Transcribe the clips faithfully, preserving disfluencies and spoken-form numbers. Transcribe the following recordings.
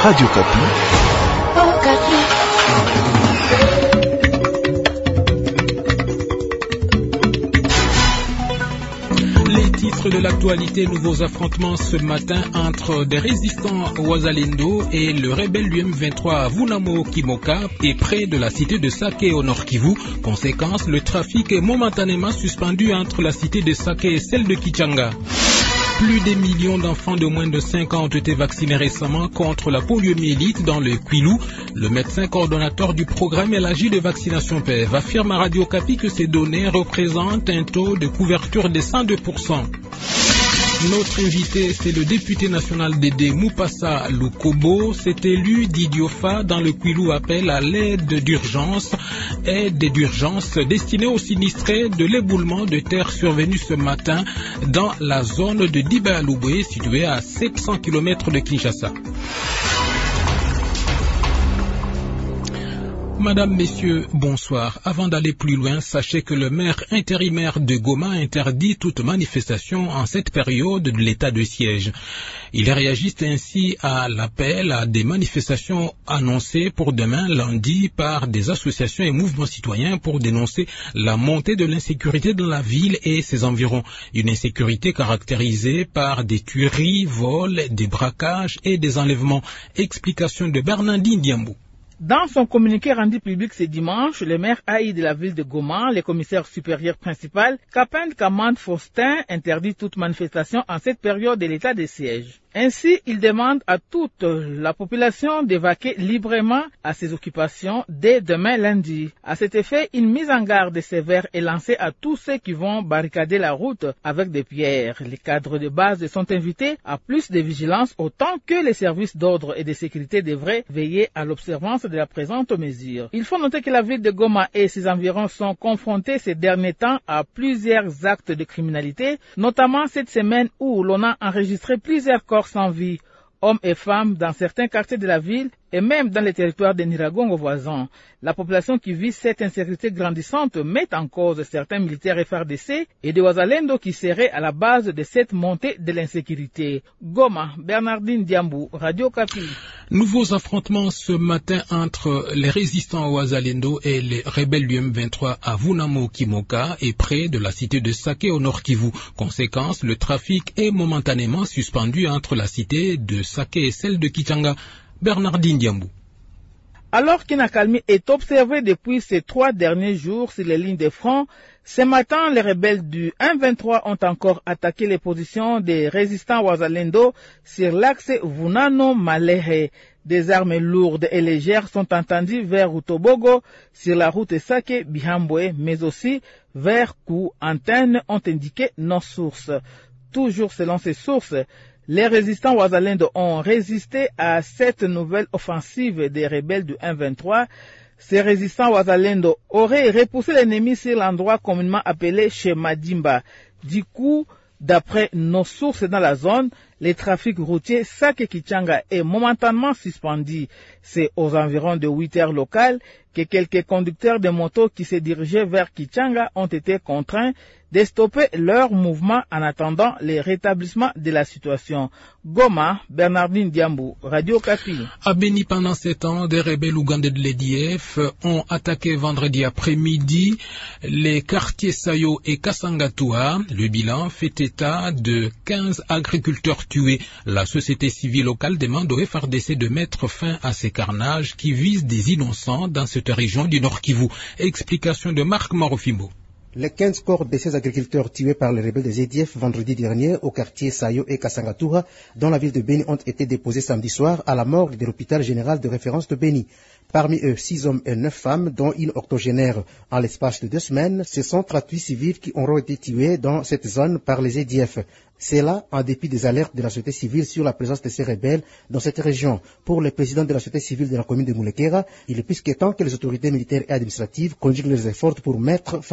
Radio Kapi. Oh, Kapi. Les titres de l'actualité, nouveaux affrontements ce matin entre des résistants Wazalendo et le rebelle du M vingt-trois à Vunamo Kimoka et près de la cité de Sake au Nord Kivu. Conséquence, le trafic est momentanément suspendu entre la cité de Sake et celle de Kichanga. Plus des millions d'enfants de moins de cinq ans ont été vaccinés récemment contre la poliomyélite dans le Kwilu. Le médecin coordonnateur du programme élargi de vaccination P E V affirme à Radio Kapi que ces données représentent un taux de couverture de cent deux pour cent. Notre invité, c'est le député national d'Édé Moupassa Lukobo. Cet élu d'Idiofa dans le Kwilu appelle à l'aide d'urgence, aide d'urgence destinée aux sinistrés de l'éboulement de terre survenu ce matin dans la zone de Diba-Louboué, située à sept cents kilomètres de Kinshasa. Madame, Messieurs, bonsoir. Avant d'aller plus loin, sachez que le maire intérimaire de Goma interdit toute manifestation en cette période de l'état de siège. Il réagit ainsi à l'appel à des manifestations annoncées pour demain lundi par des associations et mouvements citoyens pour dénoncer la montée de l'insécurité dans la ville et ses environs. Une insécurité caractérisée par des tueries, vols, des braquages et des enlèvements. Explication de Bernardine Diambou. Dans son communiqué rendu public ce dimanche, le maire A I de la ville de Goma, le commissaire supérieur principal, Kapend Kamand Faustin, interdit toute manifestation en cette période de l'état de siège. Ainsi, il demande à toute la population d'évacuer librement à ses occupations dès demain lundi. À cet effet, une mise en garde sévère est lancée à tous ceux qui vont barricader la route avec des pierres. Les cadres de base sont invités à plus de vigilance, autant que les services d'ordre et de sécurité devraient veiller à l'observance de la présente mesure. Il faut noter que la ville de Goma et ses environs sont confrontés ces derniers temps à plusieurs actes de criminalité, notamment cette semaine où l'on a enregistré plusieurs corps sans vie, hommes et femmes dans certains quartiers de la ville et même dans les territoires de Niragongo voisins. La population qui vit cette insécurité grandissante met en cause certains militaires F R D C et de Wazalendo qui seraient à la base de cette montée de l'insécurité. Goma, Bernardine Diambou, Radio Kapi. Nouveaux affrontements ce matin entre les résistants Wazalendo et les rebelles du M vingt-trois à Vunamo Kimoka et près de la cité de Sake au Nord Kivu. Conséquence, le trafic est momentanément suspendu entre la cité de Sake et celle de Kichanga. Bernardine Diambou. Alors qu'une accalmie est observée depuis ces trois derniers jours sur les lignes de front, ce matin, les rebelles du M vingt-trois ont encore attaqué les positions des résistants Wazalendo sur l'axe Vunano-Malehe. Des armes lourdes et légères sont entendues vers Utobogo sur la route Sake-Bihambwe, mais aussi vers Kou Antenne, ont indiqué nos sources. Toujours selon ces sources, les résistants Wazalendo ont résisté à cette nouvelle offensive des rebelles du M vingt-trois. Ces résistants Wazalendo auraient repoussé l'ennemi sur l'endroit communément appelé Shemadimba. Du coup, d'après nos sources dans la zone, le trafic routier Sake-Kichanga est momentanément suspendu. C'est aux environs de huit heures locales que quelques conducteurs de motos qui se dirigeaient vers Kichanga ont été contraints de stopper leur mouvement en attendant le rétablissement de la situation. Goma, Bernardine Diambou, Radio Kapi. À Beni, pendant ces temps, des rebelles ougandais de l'E D F ont attaqué vendredi après-midi les quartiers Sayo et Kasangatua. Le bilan fait état de quinze agriculteurs tués. La société civile locale demande au F R D C de mettre fin à ces carnages qui visent des innocents dans cette région du Nord Kivu. Explication de Marc Marofimbo. Les quinze corps de ces agriculteurs tués par les rebelles des E D F vendredi dernier au quartier Sayo et Kasangatura dans la ville de Beni ont été déposés samedi soir à la morgue de l'hôpital général de référence de Beni. Parmi eux, six hommes et neuf femmes, dont une octogénaire. En l'espace de deux semaines, ce sont trente-huit civils qui auront été tués dans cette zone par les E D F. C'est là, en dépit des alertes de la société civile sur la présence de ces rebelles dans cette région. Pour le président de la société civile de la commune de Moulekera, il est plus que temps que les autorités militaires et administratives conjuguent leurs efforts pour mettre fin à cette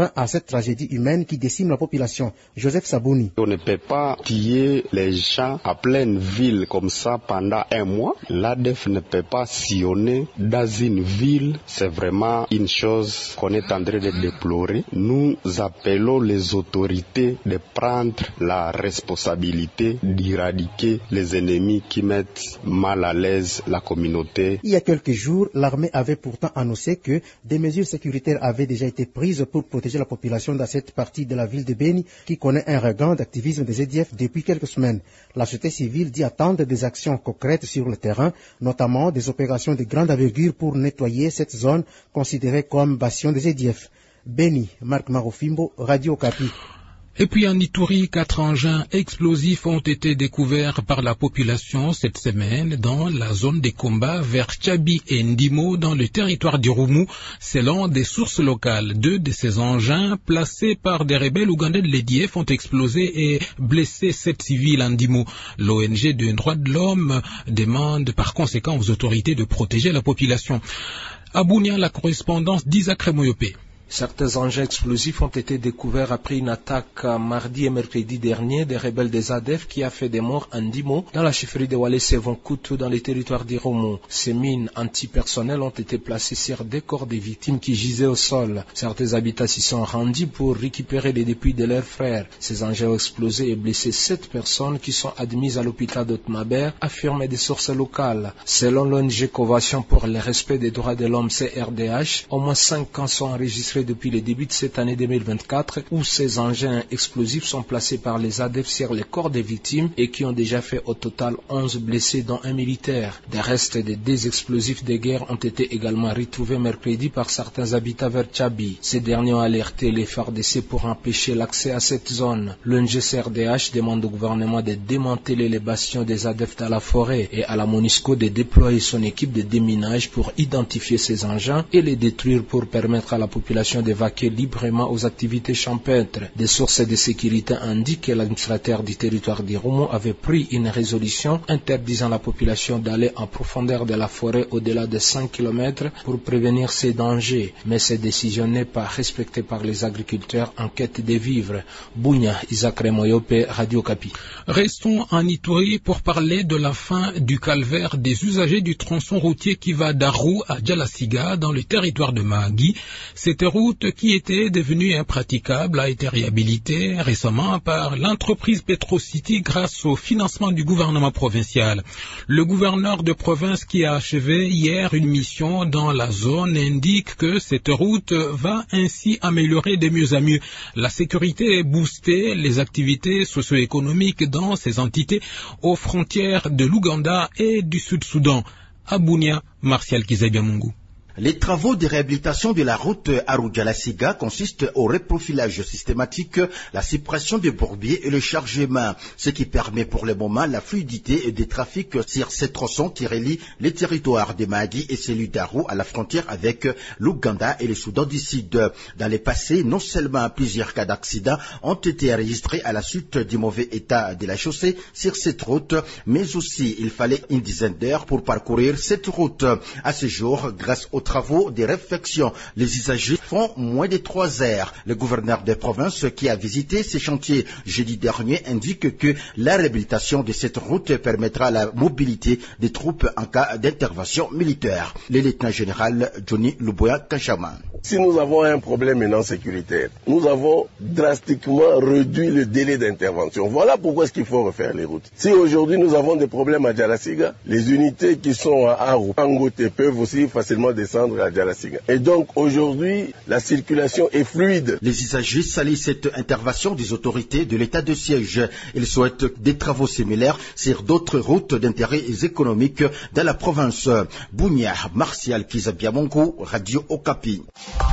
tragédie humaine qui décime la population. Joseph Sabouni. On ne peut pas tuer les gens à pleine ville comme ça pendant un mois. L'A D F ne peut pas sillonner dans une ville. C'est vraiment une chose qu'on est en train de déplorer. Nous appelons les autorités de prendre la responsabilité d'éradiquer les ennemis qui mettent mal à l'aise la communauté. Il y a quelques jours, l'armée avait pourtant annoncé que des mesures sécuritaires avaient déjà été prises pour protéger la population dans cette partie de la ville de Beni qui connaît un regain d'activisme des A D F depuis quelques semaines. La société civile dit attendre des actions concrètes sur le terrain, notamment des opérations de grande envergure pour nettoyer cette zone considérée comme bastion des A D F. Beni, Marc Marofimbo, Radio Okapi. Et puis en Ituri, quatre engins explosifs ont été découverts par la population cette semaine dans la zone des combats vers Tchabi et Ndimo dans le territoire d'Irumu, selon des sources locales. Deux de ces engins, placés par des rebelles ougandais de l'A D F, ont explosé et blessé sept civils en Ndimo. L'O N G des droits de l'homme demande par conséquent aux autorités de protéger la population. À Bunia, la correspondance d'Isaac Remoyopé. Certains engins explosifs ont été découverts après une attaque mardi et mercredi dernier des rebelles des A D F qui a fait des morts en Ndimo dans la chefferie de Walé Sevonkoutou dans les territoires d'Irumu. Ces mines antipersonnelles ont été placées sur des corps des victimes qui gisaient au sol. Certains habitats s'y sont rendus pour récupérer les dépouilles de leurs frères. Ces engins ont explosé et blessé sept personnes qui sont admises à l'hôpital d'Otmaber, affirment des sources locales. Selon l'O N G Convention pour le respect des droits de l'homme C R D H, au moins cinq cas sont enregistrés depuis le début de cette année deux mille vingt-quatre où ces engins explosifs sont placés par les A D F sur les corps des victimes et qui ont déjà fait au total onze blessés dont un militaire. Des restes de deux explosifs de guerre ont été également retrouvés mercredi par certains habitants vers Tchabi. Ces derniers ont alerté les F A R D C pour empêcher l'accès à cette zone. L'O N G C R D H demande au gouvernement de démanteler les bastions des A D F dans la forêt et à la MONUSCO de déployer son équipe de déminage pour identifier ces engins et les détruire pour permettre à la population d'évacuer librement aux activités champêtres. Des sources de sécurité indiquent que l'administrateur du territoire d'Irumu avait pris une résolution interdisant la population d'aller en profondeur de la forêt au-delà de cinq kilomètres pour prévenir ces dangers. Mais cette décision n'est pas respectée par les agriculteurs en quête de vivres. Bunia, Isaac Remoyope, Radio Kapi. Restons en Ituri pour parler de la fin du calvaire des usagers du tronçon routier qui va d'Arou à Djalasiga dans le territoire de Mahagi. Cette route qui était devenue impraticable a été réhabilitée récemment par l'entreprise Petrocity grâce au financement du gouvernement provincial. Le gouverneur de province qui a achevé hier une mission dans la zone indique que cette route va ainsi améliorer de mieux à mieux la sécurité et booster les activités socio-économiques dans ces entités aux frontières de l'Ouganda et du Sud-Soudan. À Bunia, Martial Kizabiamungu. Les travaux de réhabilitation de la route Arou-Djalasiga consistent au reprofilage systématique, la suppression des bourbiers et le chargement, ce qui permet pour le moment la fluidité des trafics sur ces tronçons qui relient les territoires de Mahagi et celui d'Arou à la frontière avec l'Ouganda et le Soudan du Sud. Dans le passé, non seulement plusieurs cas d'accidents ont été enregistrés à la suite du mauvais état de la chaussée sur cette route, mais aussi il fallait une dizaine d'heures pour parcourir cette route. À ce jour, grâce au travaux de réfection, les usagers font moins de trois heures. Le gouverneur de province qui a visité ces chantiers jeudi dernier indique que la réhabilitation de cette route permettra la mobilité des troupes en cas d'intervention militaire. Le lieutenant-général Johnny Luboya Kachama. Si nous avons un problème maintenant sécuritaire, nous avons drastiquement réduit le délai d'intervention. Voilà pourquoi est-ce qu'il faut refaire les routes. Si aujourd'hui nous avons des problèmes à Djalasiga, les unités qui sont à Arou, Angote peuvent aussi facilement descendre à Djalasiga. Et donc aujourd'hui, la circulation est fluide. Les usagers saluent cette intervention des autorités de l'état de siège. Ils souhaitent des travaux similaires sur d'autres routes d'intérêt économique dans la province. Bunia, Martial Kizabiamongo, Radio Okapi.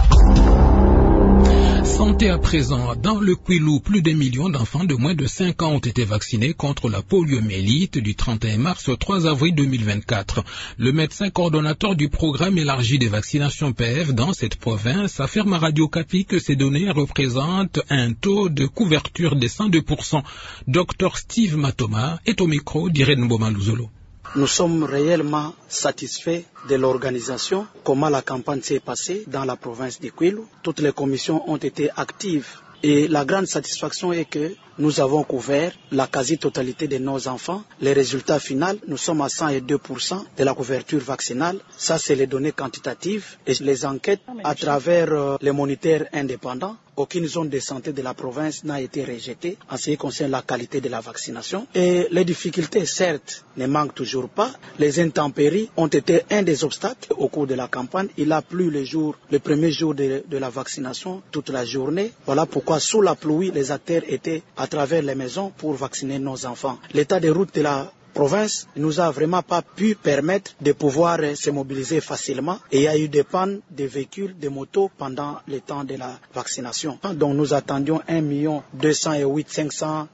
Santé à présent. Dans le Kwilu, plus d'un million d'enfants de moins de cinq ans ont été vaccinés contre la poliomyélite du trente et un mars au trois avril deux mille vingt-quatre. Le médecin coordonnateur du programme élargi des vaccinations P F dans cette province affirme à Radio Kapi que ces données représentent un taux de couverture de cent deux pour cent. Docteur Steve Matoma est au micro d'Irène Mboma Luzolo. Nous sommes réellement satisfaits de l'organisation, comment la campagne s'est passée dans la province de Kwilu. Toutes les commissions ont été actives et la grande satisfaction est que nous avons couvert la quasi-totalité de nos enfants. Les résultats finaux, nous sommes à cent deux pour cent de la couverture vaccinale. Ça, c'est les données quantitatives. Et les enquêtes, à travers euh, les moniteurs indépendants, aucune zone de santé de la province n'a été rejetée en ce qui concerne la qualité de la vaccination. Et les difficultés, certes, ne manquent toujours pas. Les intempéries ont été un des obstacles au cours de la campagne. Il a plu le jour, le premier jour de, de la vaccination, toute la journée. Voilà pourquoi, sous la pluie, les acteurs étaient à travers les maisons pour vacciner nos enfants. L'état des routes de la province ne nous a vraiment pas pu permettre de pouvoir se mobiliser facilement et il y a eu des pannes de véhicules, de motos pendant le temps de la vaccination. Donc nous attendions un million deux cent huit mille cinq cent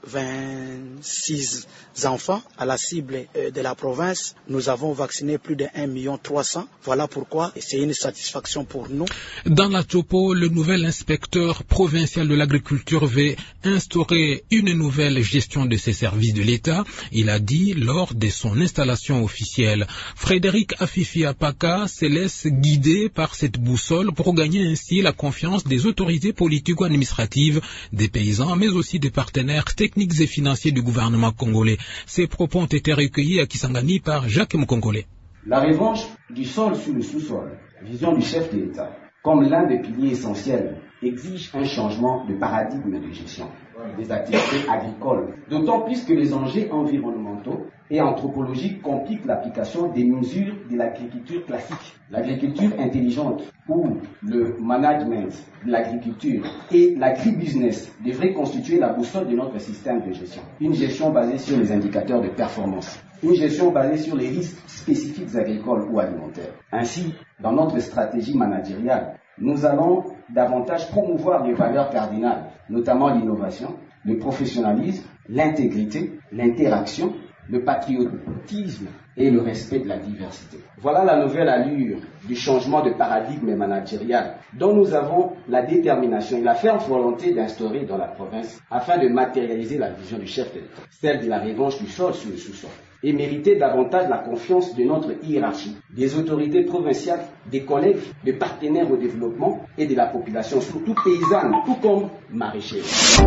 vingt-six enfants à la cible de la province. Nous avons vacciné plus de un million trois cents. Voilà pourquoi c'est une satisfaction pour nous. Dans la topo, le nouvel inspecteur provincial de l'agriculture veut instaurer une nouvelle gestion de ces services de l'État. Il a dit lors de son installation officielle. Frédéric Afifi Apaka se laisse guider par cette boussole pour gagner ainsi la confiance des autorités politico-administratives, des paysans, mais aussi des partenaires techniques et financiers du gouvernement congolais. Ces propos ont été recueillis à Kisangani par Jacques Mukongole. La revanche du sol sur le sous-sol, vision du chef de l'État, comme l'un des piliers essentiels, exige un changement de paradigme de gestion des activités agricoles, d'autant plus que les enjeux environnementaux et anthropologiques compliquent l'application des mesures de l'agriculture classique. L'agriculture intelligente ou le management de l'agriculture et l'agribusiness devraient constituer la boussole de notre système de gestion. Une gestion basée sur les indicateurs de performance, une gestion basée sur les risques spécifiques agricoles ou alimentaires. Ainsi, dans notre stratégie managériale, nous allons davantage promouvoir les valeurs cardinales, notamment l'innovation, le professionnalisme, l'intégrité, l'interaction, le patriotisme et le respect de la diversité. Voilà la nouvelle allure du changement de paradigme managérial dont nous avons la détermination et la ferme volonté d'instaurer dans la province afin de matérialiser la vision du chef de l'État, celle de la revanche du sol sur le sous-sol, et mériter davantage la confiance de notre hiérarchie, des autorités provinciales, des collègues, des partenaires au développement et de la population, surtout paysanne, tout comme maraîchère.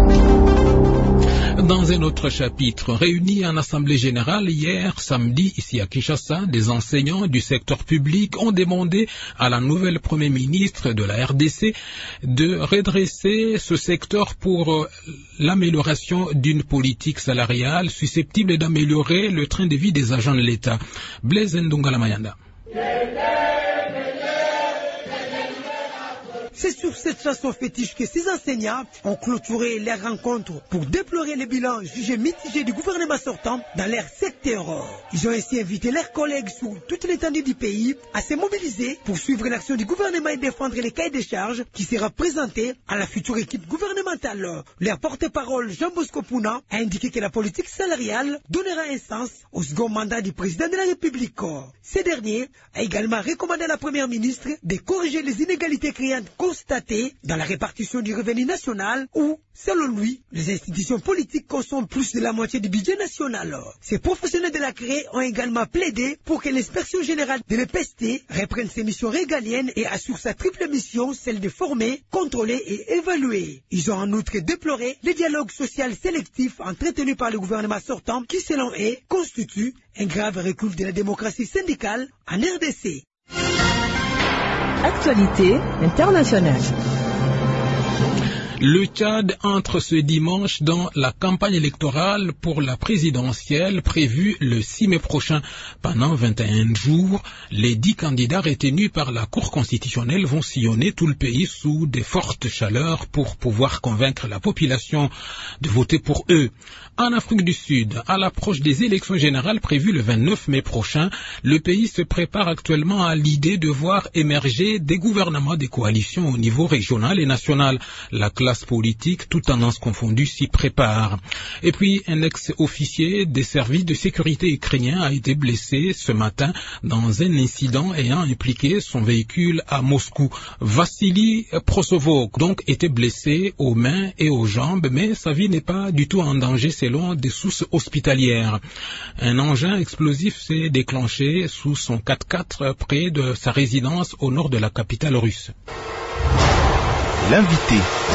Dans un autre chapitre, réunis en Assemblée générale hier samedi ici à Kinshasa, des enseignants du secteur public ont demandé à la nouvelle Premier ministre de la R D C de redresser ce secteur pour l'amélioration d'une politique salariale susceptible d'améliorer le train de vie des agents de l'État. Blaise Ndongala Mayanda. C'est sur cette chanson fétiche que ces enseignants ont clôturé leur rencontre pour déplorer le bilan jugé mitigé du gouvernement sortant dans leur secteur. Ils ont ainsi invité leurs collègues sur toute l'étendue du pays à se mobiliser pour suivre l'action du gouvernement et défendre les cahiers de charges qui sera présenté à la future équipe gouvernementale. Leur porte-parole Jean Bosco Pouna a indiqué que la politique salariale donnera un sens au second mandat du président de la République. Ce dernier a également recommandé à la première ministre de corriger les inégalités créantes constatées dans la répartition du revenu national où, selon lui, les institutions politiques consomment plus de la moitié du budget national. Ces professionnels de la C R E ont également plaidé pour que l'inspection générale de l'E P S T reprenne ses missions régaliennes et assure sa triple mission, celle de former, contrôler et évaluer. Ils ont en outre déploré le dialogue social sélectif entretenu par le gouvernement sortant qui, selon eux, constitue un grave recul de la démocratie syndicale en R D C. Actualité internationale. Le Tchad entre ce dimanche dans la campagne électorale pour la présidentielle prévue le six mai prochain. Pendant vingt et un jours, les dix candidats retenus par la Cour constitutionnelle vont sillonner tout le pays sous de fortes chaleurs pour pouvoir convaincre la population de voter pour eux. En Afrique du Sud, à l'approche des élections générales prévues le vingt-neuf mai prochain, le pays se prépare actuellement à l'idée de voir émerger des gouvernements de coalition au niveau régional et national. La classe classe politique, toutes tendances confondues, s'y préparent. Et puis, un ex-officier des services de sécurité ukrainien a été blessé ce matin dans un incident ayant impliqué son véhicule à Moscou. Vassili Prosovok, donc, était blessé aux mains et aux jambes, mais sa vie n'est pas du tout en danger selon des sources hospitalières. Un engin explosif s'est déclenché sous son quatre-quatre près de sa résidence au nord de la capitale russe. L'invité.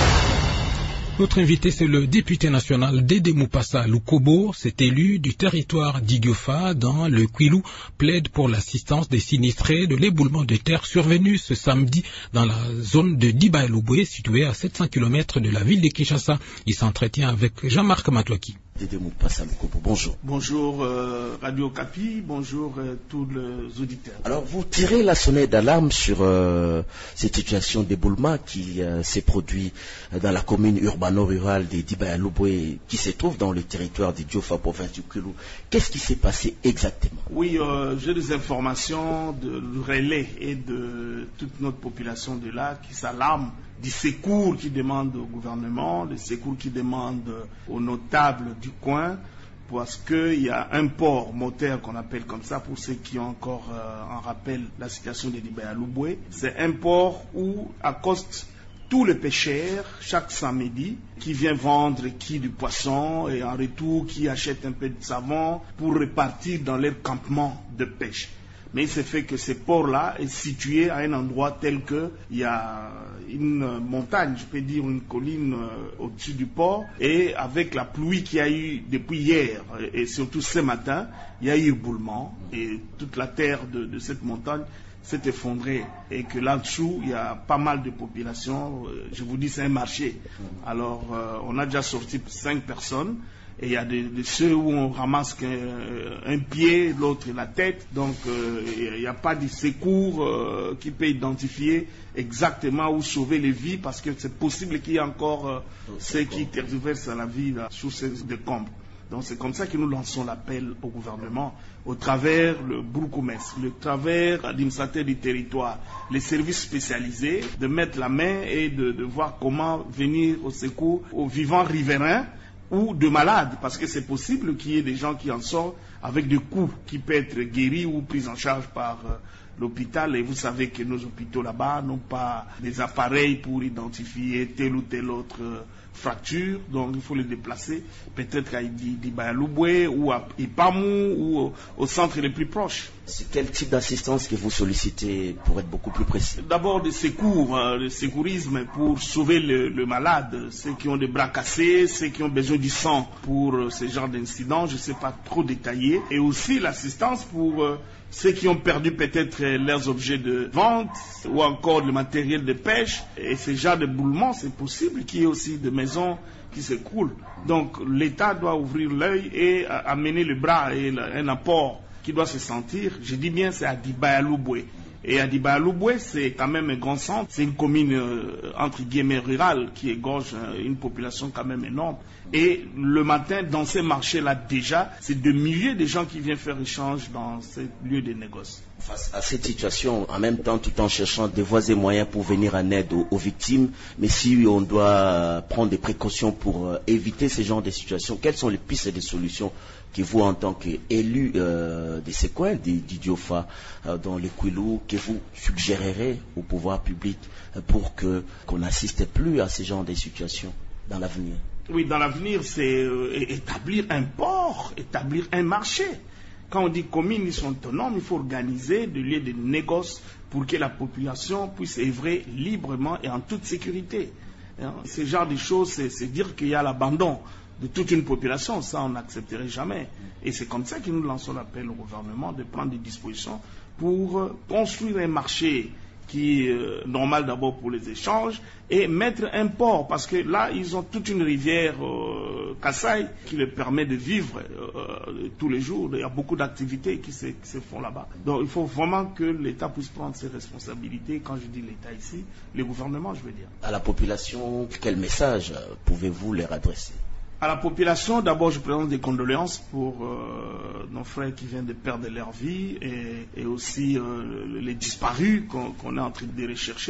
Notre invité, c'est le député national Dédé Mupasa Lukobo. Cet élu du territoire d'Idiofa dans le Kwilu plaide pour l'assistance des sinistrés de l'éboulement de terre survenu ce samedi dans la zone de Diba-Lubwe, située à sept cents kilomètres de la ville de Kinshasa. Il s'entretient avec Jean-Marc Matouaki. Dédé Mupasa Lukobo, bonjour. Bonjour euh, Radio Okapi, bonjour euh, tous les auditeurs. Alors vous tirez la sonnette d'alarme sur euh, cette situation d'éboulement qui euh, s'est produit dans la commune urbano-rurale de Diba-Lubwe qui se trouve dans le territoire de Diofa, province du Kwilu. Qu'est-ce qui s'est passé exactement? Oui, euh, j'ai des informations de relais et de toute notre population de là qui s'alarme des secours qui demandent au gouvernement, des secours qui demandent aux notables du coin, parce qu'il y a un port moteur qu'on appelle comme ça, pour ceux qui ont encore euh, en rappel la situation de Diba-Lubwe. C'est un port où accostent tous les pêcheurs chaque samedi qui viennent vendre qui du poisson et en retour qui achètent un peu de savon pour repartir dans leur campement de pêche. Mais il se fait que ce port-là est situé à un endroit tel que il y a une montagne, je peux dire une colline euh, au-dessus du port, et avec la pluie qu'il y a eu depuis hier et surtout ce matin, il y a eu éboulement et toute la terre de, de cette montagne s'est effondrée et que là-dessous il y a pas mal de population. Je vous dis, c'est un marché. Alors euh, on a déjà sorti cinq personnes. Et il y a de, de ceux où on ramasse qu'un, un pied, l'autre la tête. Donc euh, il n'y a pas de secours euh, qui peut identifier exactement où sauver les vies, parce que c'est possible qu'il y ait encore euh, ceux qui tergiversent la vie là, sous ces décombres. Donc c'est comme ça que nous lançons l'appel au gouvernement, au travers le Bourgoumès, le travers l'administrateur du territoire, les services spécialisés, de mettre la main et de, de voir comment venir au secours aux vivants riverains ou de malades, parce que c'est possible qu'il y ait des gens qui en sortent avec des coups qui peuvent être guéris ou pris en charge par euh, l'hôpital. Et vous savez que nos hôpitaux là-bas n'ont pas des appareils pour identifier telle ou telle autre euh, fracture, donc il faut les déplacer peut-être à Diba-Lubwe ou à Ipamou ou au, au centre les plus proches. C'est quel type d'assistance que vous sollicitez pour être beaucoup plus précis? D'abord des secours, euh, le secourisme pour sauver le, le malade, ceux qui ont des bras cassés, ceux qui ont besoin du sang pour euh, ce genre d'incident, je ne sais pas trop détaillé, et aussi l'assistance pour euh, ceux qui ont perdu peut-être leurs objets de vente ou encore le matériel de pêche. Et ce genre d'éboulement, c'est possible qu'il y ait aussi des maisons qui s'écroulent. Donc l'État doit ouvrir l'œil et amener le bras et un apport qui doit se sentir. Je dis bien, c'est à Diba-Lubwe. Et à Diba-Lubwe, c'est quand même un grand centre. C'est une commune euh, entre guillemets rurale qui égorge euh, une population quand même énorme. Et le matin, dans ces marchés-là déjà, c'est de milliers de gens qui viennent faire échange dans ces lieux de négoce. Face à cette situation, en même temps, tout en cherchant des voies et moyens pour venir en aide aux, aux victimes, mais si on doit prendre des précautions pour euh, éviter ce genre de situations, quelles sont les pistes et les solutions que vous, en tant qu'élu euh, de ces coins, d'Idiofa, euh, dans le Kwilu, que vous suggérerez au pouvoir public euh, pour que qu'on n'assiste plus à ce genre de situations dans l'avenir? Oui, dans l'avenir, c'est euh, établir un port, établir un marché. Quand on dit communes, ils sont autonomes, il faut organiser des lieux de négoce pour que la population puisse œuvrer librement et en toute sécurité. Hein? Ce genre de choses, c'est, c'est dire qu'il y a l'abandon de toute une population, ça on n'accepterait jamais. Et c'est comme ça que nous lançons l'appel au gouvernement de prendre des dispositions pour euh, construire un marché qui est euh, normal d'abord pour les échanges et mettre un port, parce que là ils ont toute une rivière euh, Kassai qui leur permet de vivre euh, tous les jours. Il y a beaucoup d'activités qui se, qui se font là-bas. Donc il faut vraiment que l'État puisse prendre ses responsabilités. Quand je dis l'État ici, le gouvernement, je veux dire. À la population, quel message pouvez-vous leur adresser? À la population, d'abord, je présente des condoléances pour euh, nos frères qui viennent de perdre leur vie et, et aussi euh, les disparus qu'on, qu'on est en train de rechercher.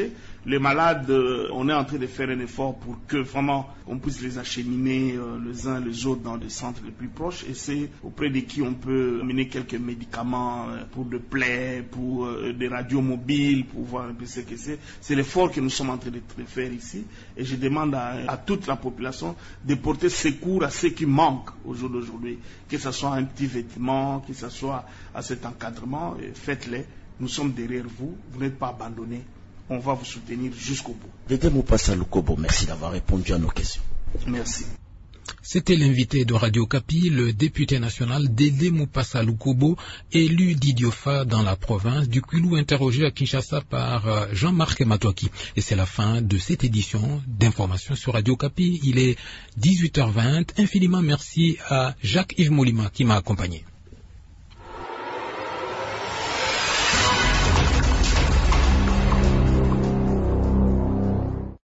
Les malades, euh, on est en train de faire un effort pour que vraiment on puisse les acheminer euh, les uns les autres dans des centres les plus proches, et c'est auprès de qui on peut amener quelques médicaments euh, pour des plaies, pour euh, des radios mobiles, pour voir un peu ce que c'est. C'est l'effort que nous sommes en train de faire ici, et je demande à, à toute la population de porter secours à ceux qui manquent au jour d'aujourd'hui, que ce soit un petit vêtement, que ce soit à cet encadrement, faites-les, nous sommes derrière vous, vous n'êtes pas abandonnés, on va vous soutenir jusqu'au bout. Dédé Mupassa Lukobo, merci d'avoir répondu à nos questions. Merci. C'était l'invité de Radio Kapi, le député national Dédé Mupassa Lukobo, élu d'Idiofa dans la province du Kwilu, interrogé à Kinshasa par Jean-Marc Matouaki. Et c'est la fin de cette édition d'information sur Radio Kapi. Il est dix-huit heures vingt. Infiniment merci à Jacques-Yves Molima qui m'a accompagné.